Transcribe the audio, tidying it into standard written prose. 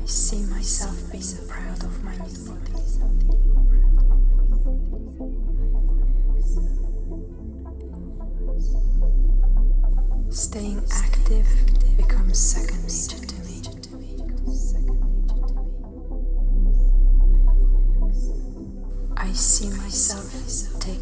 see myself being proud of my new body. Staying active becomes second nature to me. I see myself take